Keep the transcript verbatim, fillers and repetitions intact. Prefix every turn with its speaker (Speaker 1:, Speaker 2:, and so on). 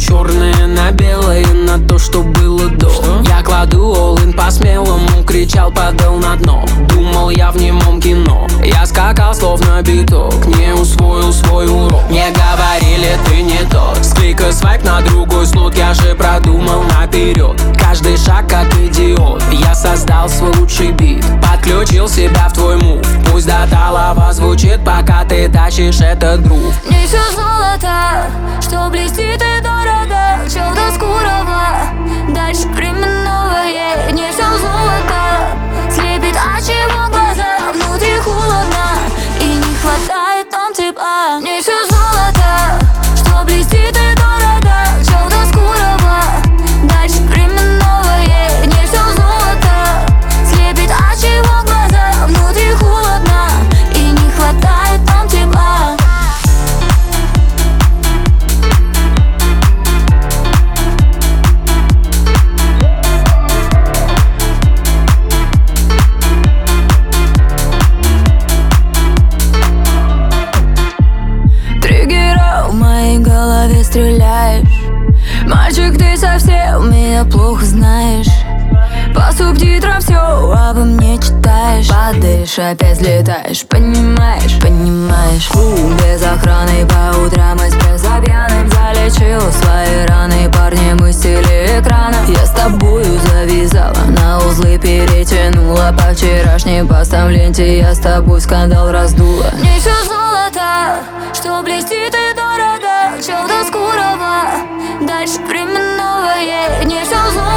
Speaker 1: черное на белое, на то, что было до. Что? Я кладу all-in по-смелому, кричал, падал на дно. Думал я в немом кино, я скакал словно биток, не усвоил свой урок. Мне говорили, ты не тот, с клика свайп на другой слот. Я же продумал наперед, каждый шаг как идиот. Я создал свой лучший бит, подключил себя в твой мув. Пусть до талого звучит, пока ты тащишь этот грув.
Speaker 2: Не все золото, что блестит и дорого, чё-то скурого, дальше временного. Не все золото, слепит от чего глаза, внутри холодно и не хватает нам тепла. Не все золото, что блестит и дорого, чё-то скурого, дальше временного. Не все золото, слепит от чего глаза, внутри холодно и не хватает нам тепла.
Speaker 3: В моей голове стреляешь, мальчик, ты совсем меня плохо знаешь. По субтитрам все обо мне читаешь. Падаешь, опять взлетаешь, понимаешь, понимаешь. Фу, без охраны по утрам эспрессо пьяным залечил свои раны. Парни, мы с телеэкрана, я с тобою завязала, на узлы перетянула. По вчерашним постам в ленте я с тобой скандал раздула.
Speaker 2: Не все золото, что блестит и дорого, чё-то скурого, дальше временного. Не все золото,